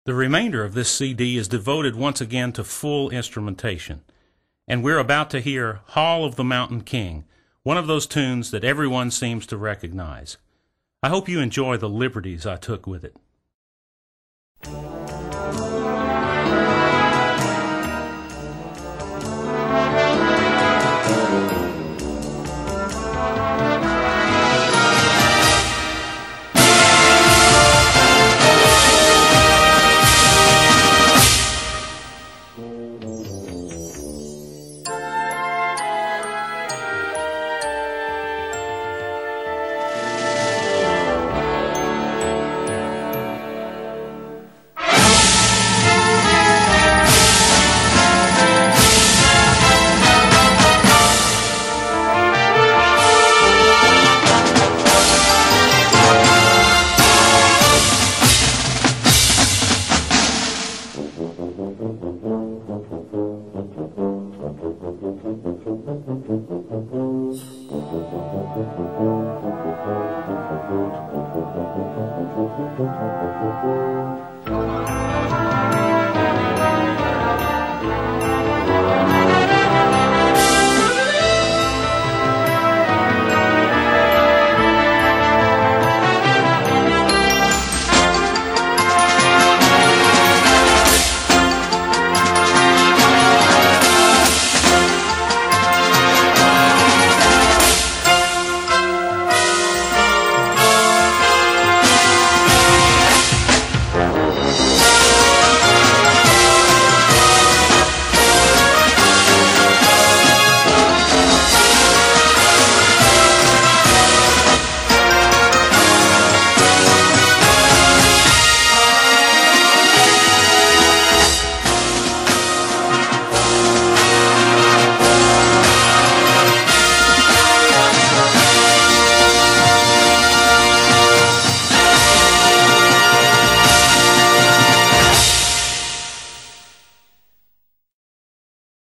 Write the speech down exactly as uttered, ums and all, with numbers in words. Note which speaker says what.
Speaker 1: The remainder of this C D is devoted once again to full instrumentation, and we're about to hear Hall of the Mountain King, one of those tunes that everyone seems to recognize. I hope you enjoy the liberties I took with it.